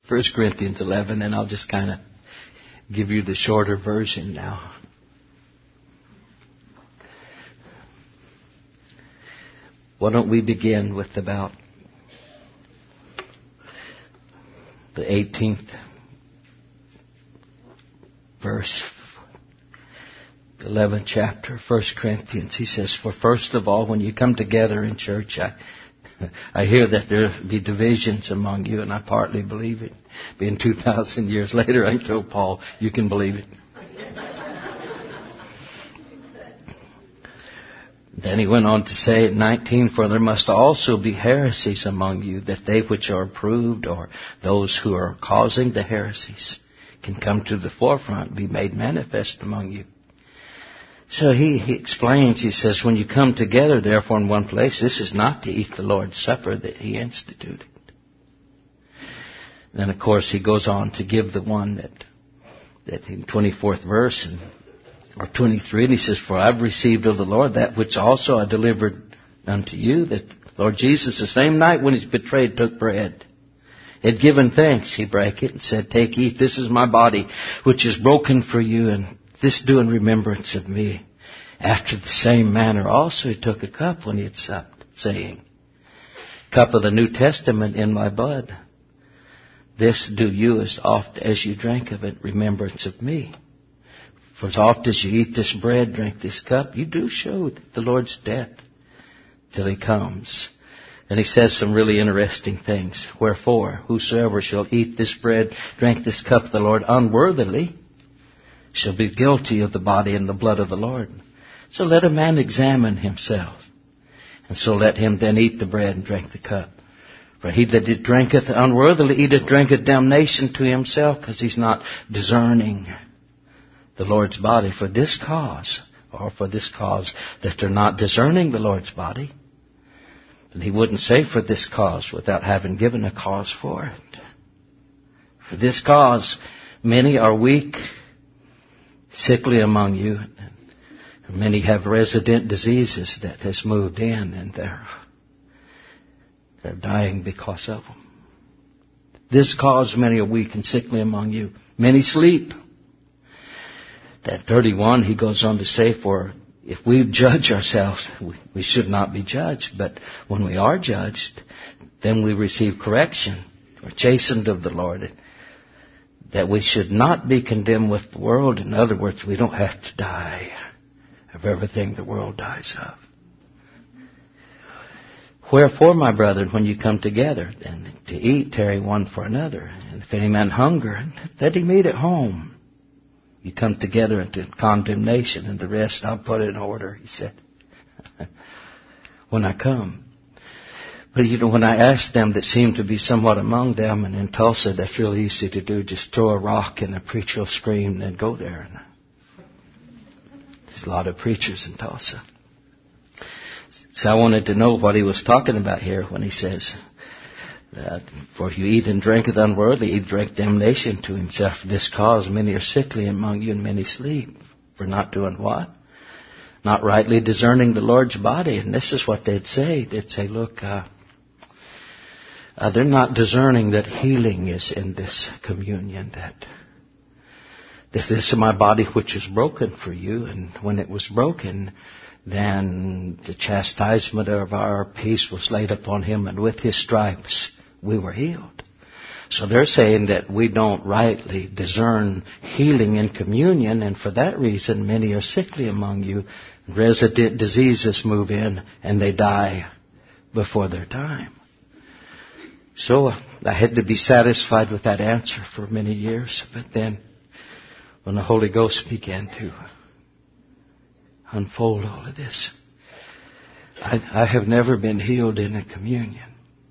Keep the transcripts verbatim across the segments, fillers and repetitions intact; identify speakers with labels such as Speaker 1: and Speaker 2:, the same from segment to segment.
Speaker 1: First Corinthians eleven, and I'll just kind of give you the shorter version now. Why don't we begin with about the eighteenth verse, the eleventh chapter, First Corinthians. He says, "For first of all, when you come together in church, I, I hear that there be divisions among you, and I partly believe it. Being two thousand years later, I told Paul, you can believe it." Then he went on to say at nineteen, "For there must also be heresies among you, that they which are approved, or those who are causing the heresies, can come to the forefront, be made manifest among you." So he, he explains, he says, when you come together, therefore, in one place, this is not to eat the Lord's Supper that he instituted. Then, of course, he goes on to give the one that, that in twenty-fourth verse, and or twenty-three, and he says, "For I've received of the Lord that which also I delivered unto you, that Lord Jesus, the same night when he's betrayed, took bread. Had given thanks, he brake it, and said, Take, eat, this is my body, which is broken for you, and this do in remembrance of me. After the same manner also he took a cup when he had supped, saying, Cup of the New Testament in my blood. This do you as oft as you drink of it, remembrance of me. For as oft as you eat this bread, drink this cup, you do show the Lord's death till he comes." And he says some really interesting things. "Wherefore, whosoever shall eat this bread, drink this cup of the Lord unworthily, shall be guilty of the body and the blood of the Lord. So let a man examine himself, and so let him then eat the bread and drink the cup. For he that drinketh unworthily eateth, drinketh damnation to himself, because he's not discerning the Lord's body. For this cause, or for this cause that they're not discerning the Lord's body." And he wouldn't say for this cause without having given a cause for it. "For this cause, many are weak, sickly among you, and many have resident diseases that has moved in, and they're, they're dying because of them. This cause, many are weak and sickly among you. Many sleep." At thirty-one, he goes on to say, "For if we judge ourselves, we, we should not be judged. But when we are judged, then we receive correction, or chastened of the Lord, that we should not be condemned with the world." In other words, we don't have to die of everything the world dies of. "Wherefore, my brethren, when you come together, then to eat, tarry one for another. And if any man hunger, let him eat at home. You come together into condemnation, and the rest I'll put in order," he said, "when I come." But you know, when I asked them that seemed to be somewhat among them, and in Tulsa, that's really easy to do, just throw a rock and a preacher will scream and go there. And there's a lot of preachers in Tulsa. So I wanted to know what he was talking about here when he says, Uh, "For if you eat and drink it unworthily, you drink damnation to himself. For this cause many are sickly among you, and many sleep." For not doing what? Not rightly discerning the Lord's body. And this is what they'd say. They'd say, look, uh, uh, they're not discerning that healing is in this communion. That this, this is my body which is broken for you. And when it was broken, then the chastisement of our peace was laid upon him, and with his stripes we were healed. So they're saying that we don't rightly discern healing in communion, and for that reason many are sickly among you. Resident diseases move in, and they die before their time. So I had to be satisfied with that answer for many years. But then when the Holy Ghost began to unfold all of this, I, I have never been healed in a communion.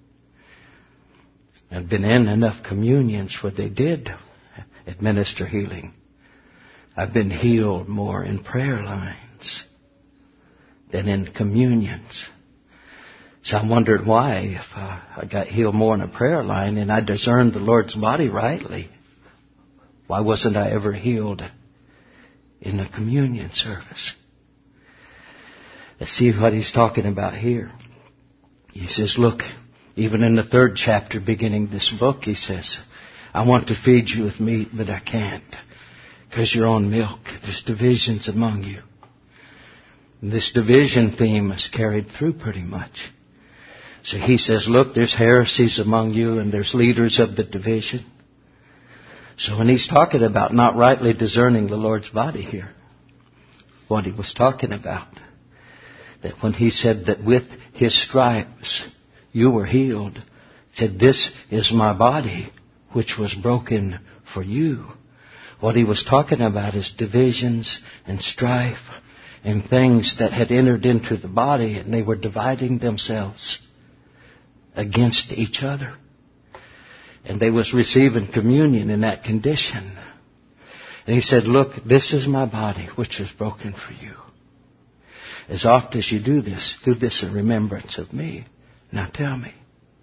Speaker 1: I've been in enough communions where they did administer healing. I've been healed more in prayer lines than in communions. So I wondered why, if uh, I got healed more in a prayer line and I discerned the Lord's body rightly, why wasn't I ever healed in a communion service? Let's see what he's talking about here. He says, look, even in the third chapter beginning this book, he says, I want to feed you with meat, but I can't because you're on milk. There's divisions among you. And this division theme is carried through pretty much. So he says, look, there's heresies among you and there's leaders of the division. So when he's talking about not rightly discerning the Lord's body here, what he was talking about, that when he said that with his stripes you were healed, said, this is my body which was broken for you. What he was talking about is divisions and strife and things that had entered into the body, and they were dividing themselves against each other. And they was receiving communion in that condition. And he said, look, this is my body which was broken for you. As oft as you do this, do this in remembrance of me. Now tell me,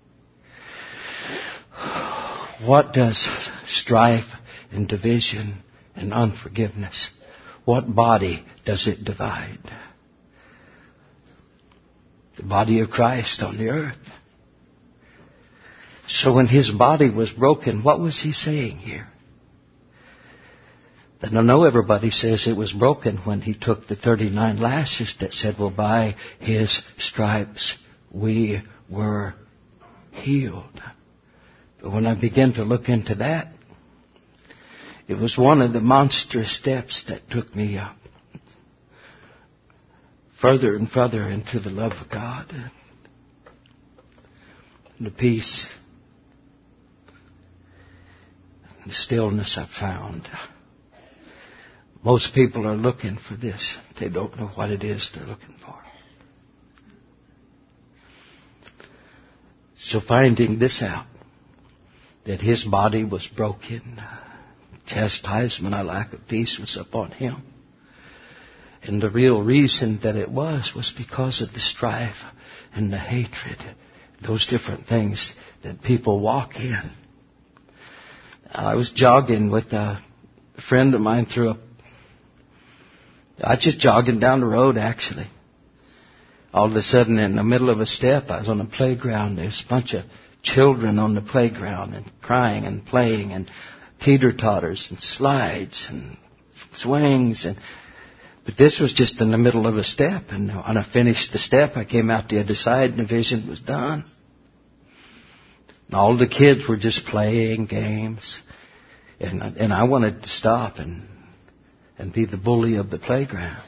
Speaker 1: what does strife and division and unforgiveness, what body does it divide? The body of Christ on the earth. So when his body was broken, what was he saying here? Then I know everybody says it was broken when he took the thirty-nine lashes that said, well, by his stripes we were healed. But when I began to look into that, it was one of the monstrous steps that took me up further and further into the love of God and the peace and the stillness I found. Most people are looking for this. They don't know what it is they're looking for. So finding this out, that his body was broken, chastisement, our lack of peace was upon him. And the real reason that it was, was because of the strife and the hatred, those different things that people walk in. I was jogging with a friend of mine through a I was just jogging down the road, actually. All of a sudden, in the middle of a step, I was on a playground. There's a bunch of children on the playground and crying and playing and teeter-totters and slides and swings. And but this was just in the middle of a step. And when I finished the step, I came out the other side and the vision was done. And all the kids were just playing games. And, and I wanted to stop and and be the bully of the playground.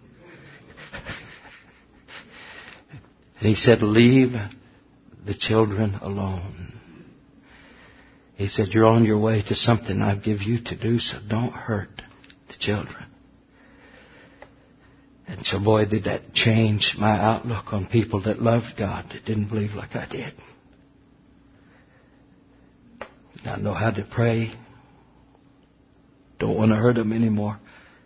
Speaker 1: And he said, leave the children alone. He said, you're on your way to something I give you to do, so don't hurt the children. And so, boy, did that change my outlook on people that loved God, that didn't believe like I did. I know how to pray. Don't want to hurt them anymore.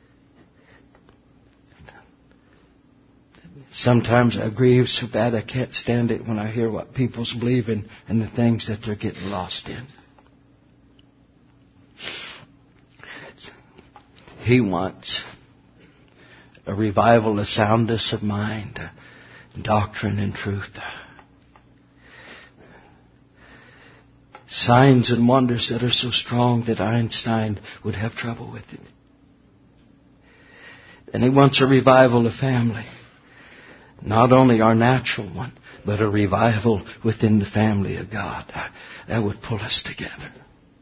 Speaker 1: Sometimes I grieve so bad I can't stand it when I hear what people's believing and the things that they're getting lost in. He wants a revival of soundness of mind, doctrine and truth. Signs and wonders that are so strong that Einstein would have trouble with it. And he wants a revival of family. Not only our natural one, but a revival within the family of God. That would pull us together.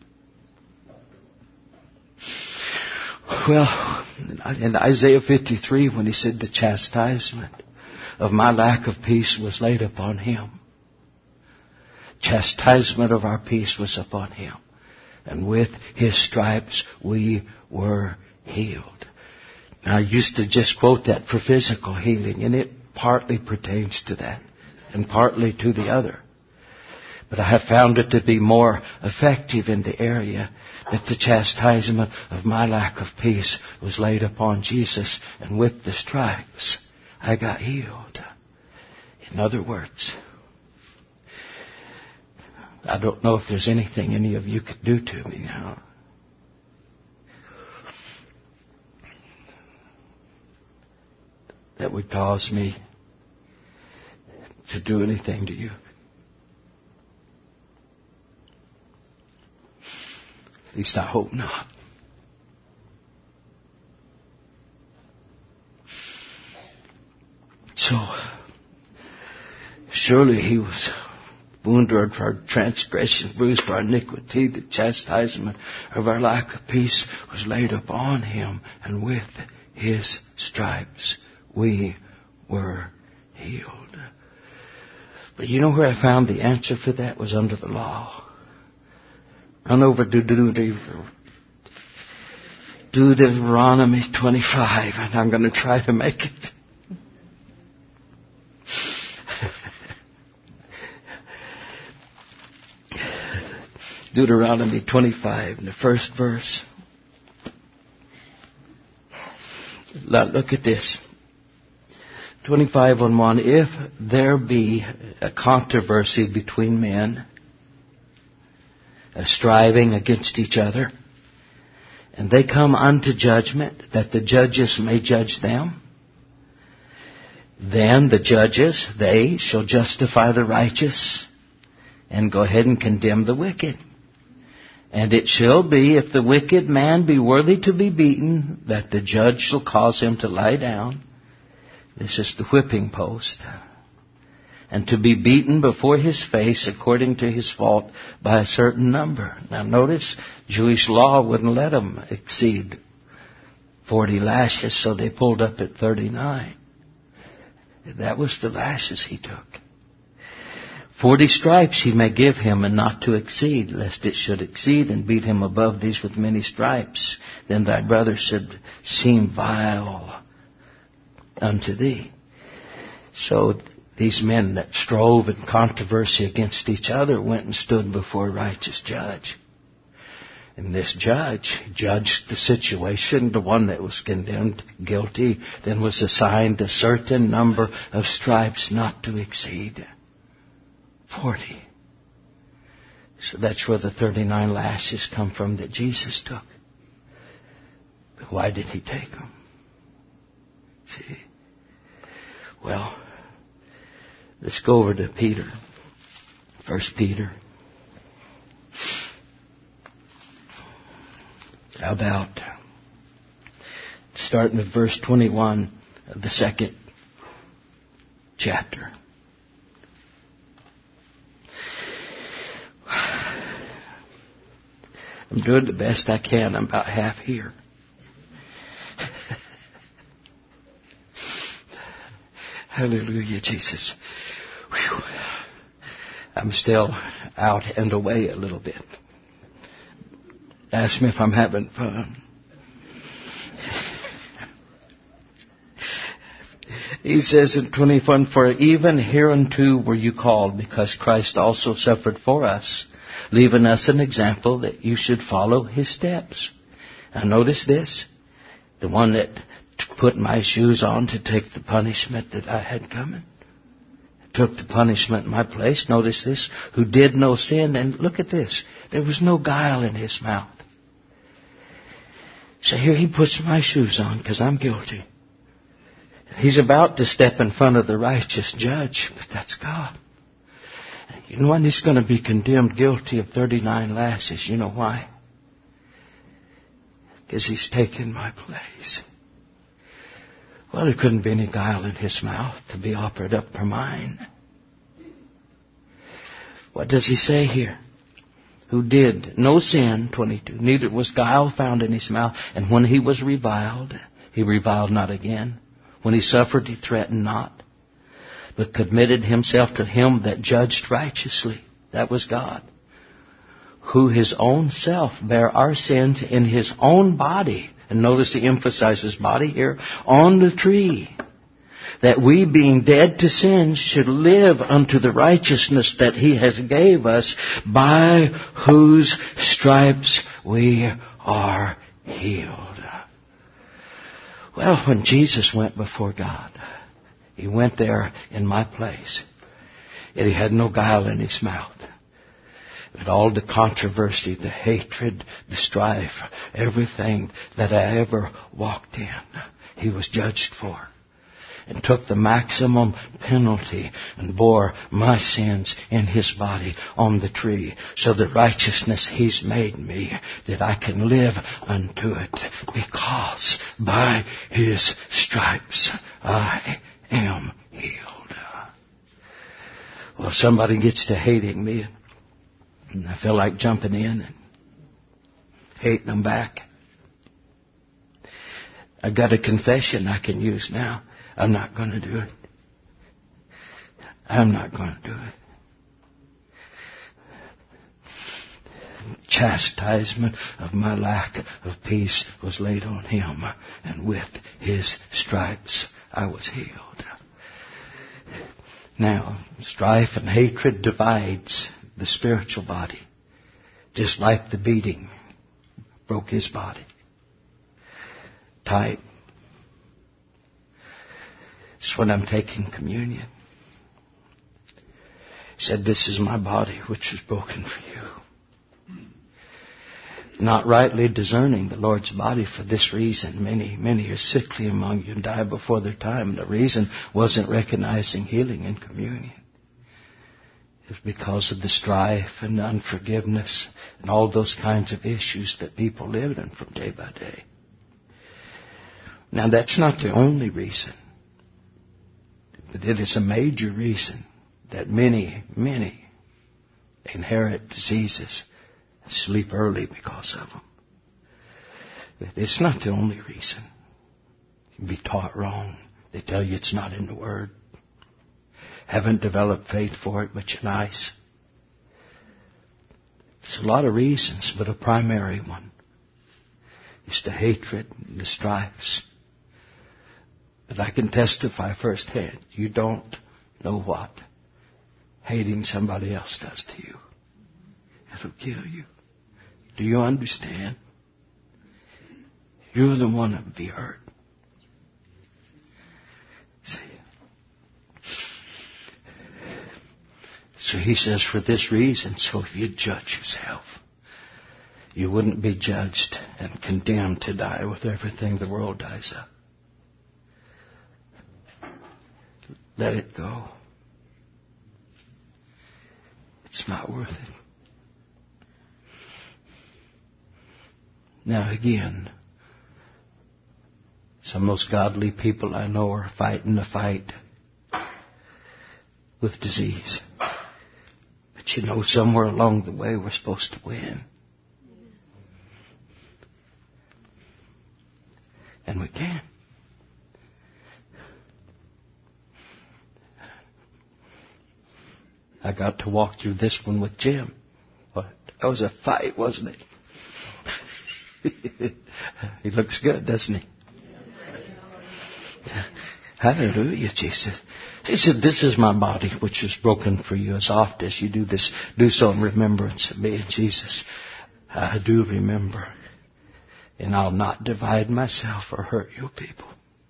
Speaker 1: Well, in Isaiah fifty-three, when he said the chastisement of my lack of peace was laid upon him. Chastisement of our peace was upon him. And with his stripes we were healed. Now, I used to just quote that for physical healing, and it partly pertains to that and partly to the other. But I have found it to be more effective in the area that the chastisement of my lack of peace was laid upon Jesus, and with the stripes I got healed. In other words, I don't know if there's anything any of you could do to me now. That would cause me to do anything to you. At least I hope not. So, surely he was wounded for our transgression, bruised for our iniquity. The chastisement of our lack of peace was laid upon him, and with his stripes we were healed. But you know where I found the answer for that was under the law. Run over to Deuteronomy twenty-five, and I'm going to try to make it. Deuteronomy twenty-five, in the first verse. Now look at this. twenty-five on one. If there be a controversy between men, a striving against each other, and they come unto judgment, that the judges may judge them, then the judges, they shall justify the righteous and go ahead and condemn the wicked. And it shall be, if the wicked man be worthy to be beaten, that the judge shall cause him to lie down. This is the whipping post. And to be beaten before his face according to his fault by a certain number. Now notice, Jewish law wouldn't let him exceed forty lashes, so they pulled up at thirty-nine. That was the lashes he took. Forty stripes he may give him, and not to exceed, lest it should exceed and beat him above these with many stripes. Then thy brother should seem vile unto thee. So these men that strove in controversy against each other went and stood before a righteous judge. And this judge judged the situation. The one that was condemned guilty then was assigned a certain number of stripes not to exceed. Forty. So that's where the thirty-nine lashes come from that Jesus took. But why did he take them? See? Well, let's go over to Peter. First Peter. How about starting with verse twenty-one of the second chapter. I'm doing the best I can. I'm about half here. Hallelujah, Jesus. Whew. I'm still out and away a little bit. Ask me if I'm having fun. He says in twenty-one, for even hereunto were you called, because Christ also suffered for us, leaving us an example that you should follow his steps. Now notice this. The one that put my shoes on to take the punishment that I had coming, took the punishment in my place. Notice this. Who did no sin. And look at this. There was no guile in his mouth. So here he puts my shoes on because I'm guilty. He's about to step in front of the righteous judge, but that's God. You know when he's going to be condemned guilty of thirty-nine lashes? You know why? Because he's taken my place. Well, there couldn't be any guile in his mouth to be offered up for mine. What does he say here? Who did no sin, twenty-two, neither was guile found in his mouth. And when he was reviled, he reviled not again. When he suffered, he threatened not, but committed himself to him that judged righteously. That was God. Who his own self bare our sins in his own body. And notice he emphasizes body here. On the tree. That we being dead to sin should live unto the righteousness that he has gave us, by whose stripes we are healed. Well, when Jesus went before God, he went there in my place. And he had no guile in his mouth. But all the controversy, the hatred, the strife, everything that I ever walked in, he was judged for. and took the maximum penalty and bore my sins in His body on the tree, so the righteousness He's made me, that I can live unto it, because by His stripes I am healed. Well, somebody gets to hating me, and I feel like jumping in and hating them back. I've got a confession I can use now. I'm not going to do it. I'm not going to do it. Chastisement of my lack of peace was laid on Him, and with His stripes I was healed. Now, strife and hatred divides the spiritual body, just like the beating broke His body. Type. It's when I'm taking communion. He said, "This is my body which is broken for you." Not rightly discerning the Lord's body for this reason. Many, many are sickly among you and die before their time. The reason wasn't recognizing healing in communion. It's because of the strife and unforgiveness and all those kinds of issues that people live in from day by day. Now, that's not the only reason, but it is a major reason that many, many inherit diseases and sleep early because of them. But it's not the only reason. You can be taught wrong. They tell you it's not in the Word. Haven't developed faith for it, but you're nice. There's a lot of reasons, but a primary one is the hatred and the strifes. But I can testify firsthand, you don't know what hating somebody else does to you. It'll kill you. Do you understand? You're the one that will be hurt. See? So he says, for this reason, so if you judge yourself, you wouldn't be judged and condemned to die with everything the world dies of. Let it go. It's not worth it. Now again, some most godly people I know are fighting the fight with disease. But you know, somewhere along the way we're supposed to win. And we can. I got to walk through this one with Jim. What? That was a fight, wasn't it? He looks good, doesn't he? Hallelujah, Jesus. He said, this is my body which is broken for you. As oft as you do this, do so in remembrance of me. And Jesus, I do remember. And I'll not divide myself or hurt you people.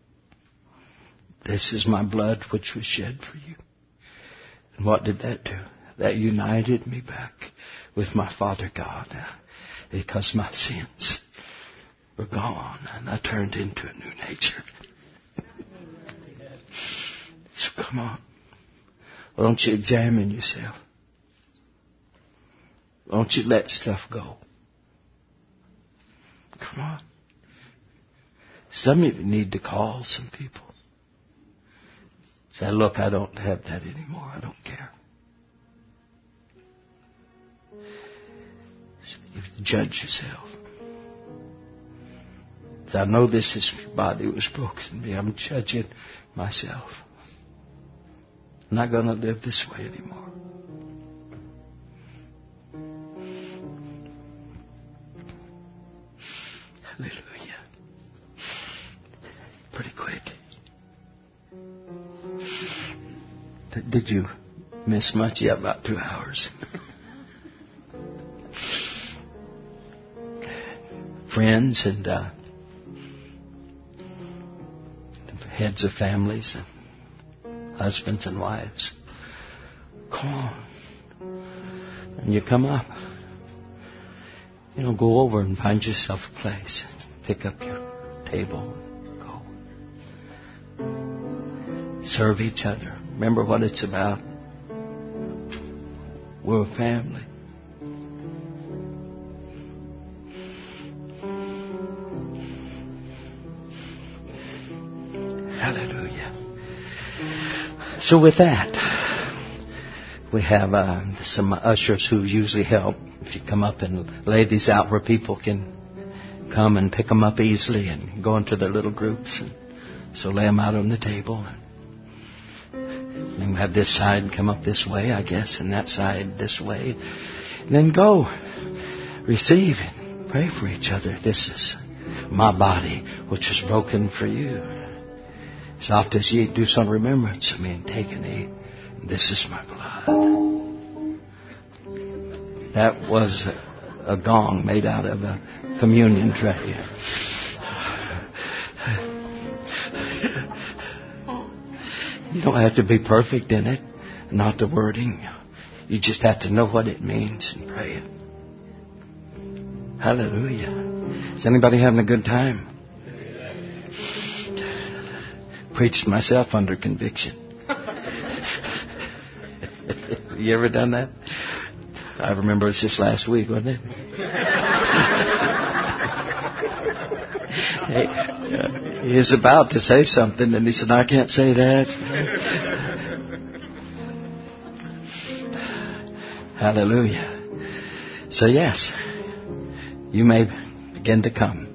Speaker 1: This is my blood which was shed for you. And what did that do? That united me back with my Father God. Because my sins were gone and I turned into a new nature. So come on. Why don't you examine yourself? Why don't you let stuff go? Come on. Some of you need to call some people. Say, look, I don't have that anymore. I don't care. So you have to judge yourself. So I know this is my body was broken in me. I'm judging myself. I'm not going to live this way anymore. Hallelujah. Pretty quick. Did you miss much? Yeah, about two hours. Friends and uh, heads of families and husbands and wives. Come on. And you come up. You know, go over and find yourself a place. Pick up your table and go. Serve each other. Remember what it's about. We're a family. Hallelujah. So with that, we have uh, some ushers who usually help. If you come up and lay these out where people can come and pick them up easily and go into their little groups. And so lay them out on the table. And have this side come up this way, I guess, and that side this way. And then go. Receive it. Pray for each other. This is my body, which was broken for you. As oft as ye do some remembrance of me, and take and eat. This is my blood. That was a gong made out of a communion tray. You don't have to be perfect in it, not the wording. You just have to know what it means and pray it. Hallelujah. Is anybody having a good time? Preached myself under conviction. You ever done that? I remember it was just last week, wasn't it? Hey, uh, he was about to say something, and he said, I can't say that. Hallelujah. So yes, you may begin to come.